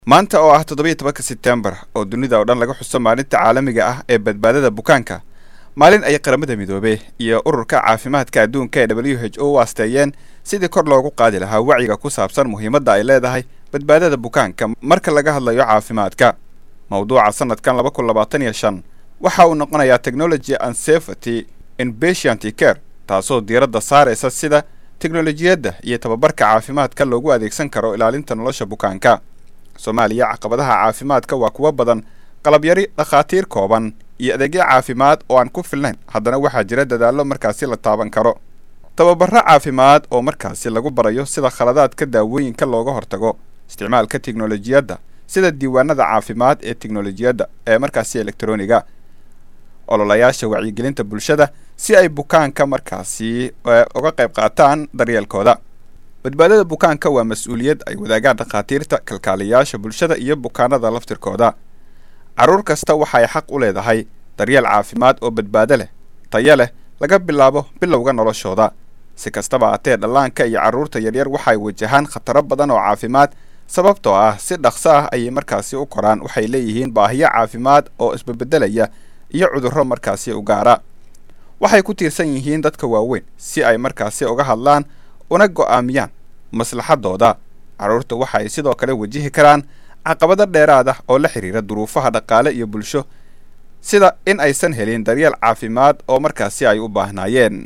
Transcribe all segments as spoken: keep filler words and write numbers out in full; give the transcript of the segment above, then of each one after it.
maanta oo ah toddoba iyo tobanka September oo dunida oo dhan laga xuso maalinta caalamiga ah ee badbaadada bukaanka maalin ay qaramada midoobay iyo ururka caafimaadka adduunka ee W H O waasteeyeen sidii kor loogu qaadi lahaa wacyiga ku saabsan muhiimadda ay leedahay badbaadada bukaanka marka laga hadlayo caafimaadka. Mawduuca sanadkan laba kun labaatan iyo shan waxa uu noqonayaa technology and safety in patient care, taasoo diiradda saaraysa sida teknolojiyadda iyo tababarka caafimaadka loogu adeegsan karo ilaalinta nolosha bukaanka. Soomaaliya caqabadaha caafimaadka waa kuwa badan, qalab yari, dhakhaatiir kooban iyo adeegyo caafimaad oo aan ku filnayn, haddana waxaa jira dadaallo markaasi la taaban karo. Tababarro caafimaad oo markaasi lagu barayo sida khaladaadka daawooyinka looga hortago, isticmaalka teknolojiyadda sida diiwaanada caafimaad ee teknolojiyadda ee markaasi elektarooniga, ololayaasha wacyigelinta bulshada si ay bukaanka markaasi uga qayb qaataan daryeelkooda. Badbaadada bukaanka waa mas'uuliyad ay wadaagaan dhakhaatiirta, kalkaaliyaasha bulshada iyo bukaanada laftirkooda. Caruur kasta waxay xaq u leedahay daryeel caafimaad oo badbaado leh, tayo leh, laga bilaabo bilowga noloshooda. Si kastaba ahaatee, dhallaanka iyo carruurta yaryar waxay wajahaan khataro badan oo caafimaad sababtoo ah si dhaqso ah ayay markaasi u koraan, waxay leeyihiin baahiyo caafimaad oo isbedbedelaya iyo cudurro markaasi u gaara. Waxay ku tiirsan yihiin dadka waaweyn si ay markaasi uga hadlaan una go'aamiyaan maslaxadooda. Carruurta waxay sidoo kale wajihi karaan caqabado dheeraad ah oo la xiriira duruufaha dhaqaale iyo bulsho, sida in aysan helin daryeel caafimaad oo markaasi ay u baahnaayeen.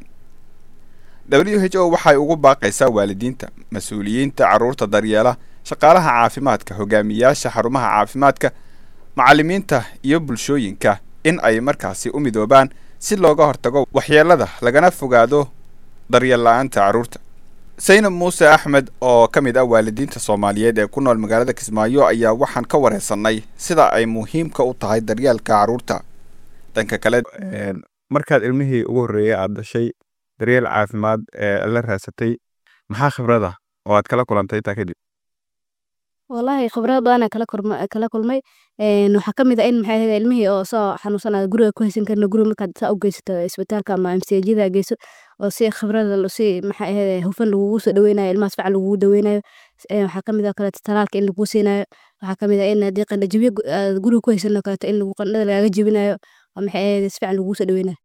W H O waxay ugu baaqaysaa waalidiinta, mas'uuliyiinta carruurta daryeela, shaqaalaha caafimaadka, hogaamiyaasha xarumaha caafimaadka, macallimiinta iyo bulshooyinka in ay markaasi u midoobaan si looga hortago waxyeelada lagana fogaado daryeel la'aanta carruurta. Saynab Muuse Axmed oo ka mid ah waalidiinta Soomaaliyeed ee ku nool magaalada Kismaayo ayaa waxaan ka wareysanay sida ay muhiimka u tahay daryeelka carruurta. Dhanka kale, markaad ilmihii ugu horreeyay aad dhashay daryeel caafimaad ee la raasatay, maxaa khibrada oo aad kala kulantay intaa kadib? Wallahi khibrad badan kala kulmay kala kulmay een waxa kamid ah in maxay ahayd ilmihii oo soo xanuunsanaa guriga ku haysan karna guriga markaad saa u geysato isbitaalka ama M C H-da geyso oo si khibrada loo si maxay ahayd hufan lagu soo dhaweynayo ilmaha fiican lagu daweynayo. Waxa kamid ah kala talaalka in lagu siinayo, waxa kamid ah in haddii qandho jabiyo guriga ku haysan karo in lagu qandhada laga jabinayo oo maxay ahayd si fiican lagu soo dhaweynayo.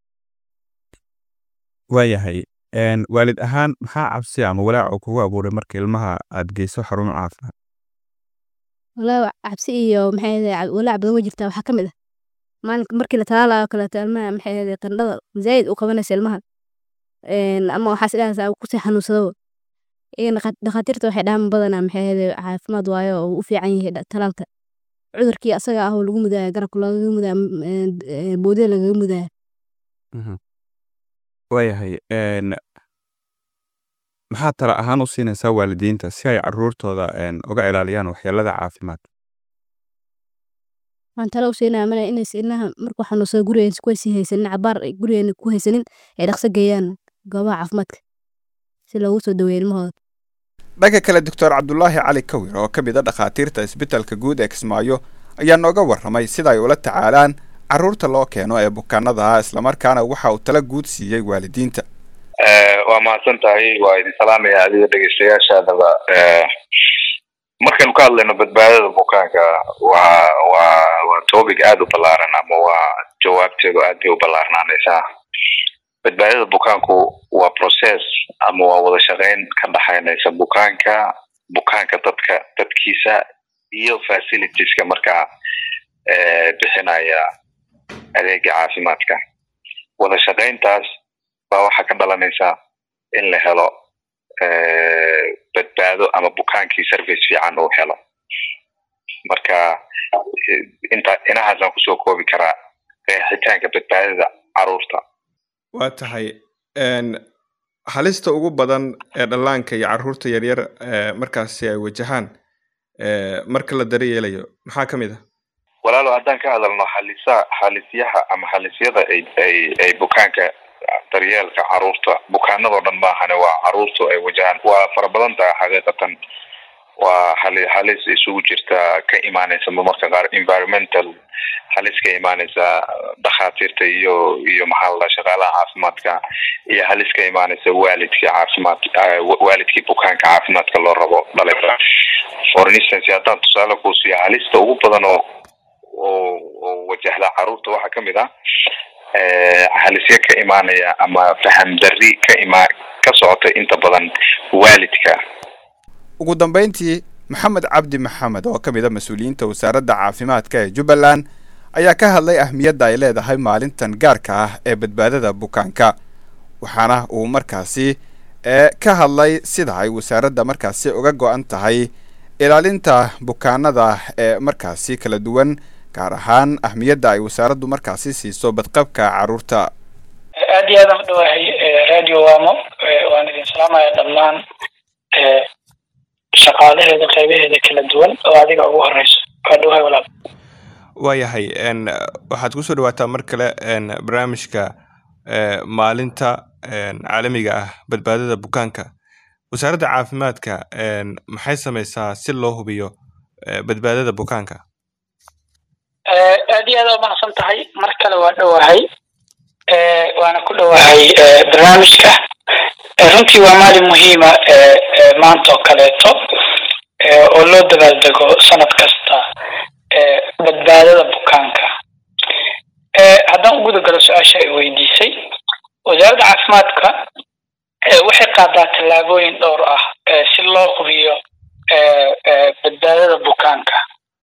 Waayahay, een waalid ahaan maxaa cabsi ama walaac kugu abuuray marka ilmaha aad geyso xarun caafimaad? Walaac cabsi iyo maxay ahayd walaac badan wajirta waxa kamid ah maalinka markii la talaalayo kala ilmaha maxay ahayd qandhada zaid u qabanaysa ilmaha, een ama waxa sidaas ku sii xanuunsado. Een dhakhaatiirta waxay dhahan badanaa maxay ahayd caafimaad waayo oo u fiican yahay talaalka. Cudurkii asaga ah oo lagu mudayo garabka lagu mudayo boodada laga mudayo. Waayahay, een maxaa tala ahaan u siinaysaa waalidiinta si ay carruurtooda een uga ilaaliyaan waxyeelada caafimaad? Waxaan tala u siinaa mana inay ilmaha markuu xanuunsado guriga ku haysan cabaar guriga ku haysanin ay dhaqso geeyaan goobaha caafimaadka si loogu soo daweeyo ilmahooda. Dhanka kale, Doctor Cabdullaahi Cali Kawir oo ka mid ah dhakhaatiirta isbitaalka guud ee Kismaayo ayaa nooga warramay sida ay ula tacaalaan carruurta loo keeno ee bukaanada ah, isla markaana waxa uu tala guud siiyay waalidiinta. waa mahadsan tahay, waa idin salaamaya adiga dhegeystayaashaadaba. Markaan ka hadlayno badbaadada bukaanka waa waa waa topic aad u ballaaran ama waa jawaabteedu aad u ballaarnaanaysaa. Badbaadada bukaanku waa process ama waa wada shaqayn ka dhaxaynaysa bukaanka bukaanka dadka dadkiisa iyo facilitieska markaa ee bixinaya adeega caafimaadka. Wada shaqayntaas baa waxa ka dhalanaysa in la helo ee badbaado ama bukaankii service fiican oo helo. Marka inta inahaas ku soo koobi karaa qeexitaanka badbaadada carruurta. Waa tahay, een halista ugu badan ee dhallaanka iyo carruurta yaryar ee markaasi ay wajahaan ee marka la daryeelayo maxaa kamid ah? Walaalo haddaan ka hadalno halisa halisyaha ama halisyada ay ay ay bukaanka daryeelka carruurta bukaanada dhan baahane waa carruurtu ay wajahaan waa fara badan tahay xaqiiqatan. waa halis isugu jirta ka imaanaysa marka qaar environmental halis ka imaanaysa dhakhaatiirta iyo iyo maxaa la shaqaalaha caafimaadka iyo halis ka imaanaysa waalidka caafimaadka waalidkii bukaanka caafimaadka loo rabo dhalay for instance haddaan tusaale ku siiyo halista ugu badan oo oo wajahda caruurta waxa kamid ah ee halisya ka imaanaya ama faham darri ka imaan ka socota inta badan waalidka. ugu dambeyntii maxamed cabdi maxamed oo kamid ah mas'uuliyiinta wasaaradda caafimaadka ee Jubbaland ayaa ka hadlay ahmiyadda ay leedahay maalintan gaarka ah ee badbaadada bukaanka waxaana uu markaasi ee ka hadlay sida ay wasaaradda markaasi uga go'an tahay ilaalinta bukaanada ee markaasi kala duwan gaar ahaan ahmiyadda ay wasaaraddu markaasi siiso badqabka caruurta. aad iyo aad u dhawahay radio wamo waan idin salaamayaa dhammaan shaqaalaheeda qaybaheeda kala duwan oo adiga ugu horeyso waa dhawahay walaal. waayahay n waxaad kusoo dhawaataa mar kale n barnaamijka maalinta caalamiga ah badbaadada bukaanka. wasaaradda caafimaadka n maxay samaysaa si loo hubiyo badbaadada bukaanka? aad iyo aad u mahadsan tahay mar kale waa dhawahay waana ku dhawahay barnaamijka. runtii waa maalin muhiima maanta oo kaleeto oo loo dabaaldego sanad kasta badbaadada bukaanka. haddaan u guda galo su-aasha ay weydiisay, wasaaradda caafimaadka waxay qaadaa tallaabooyin dhowr ah si loo hubiyo badbaadada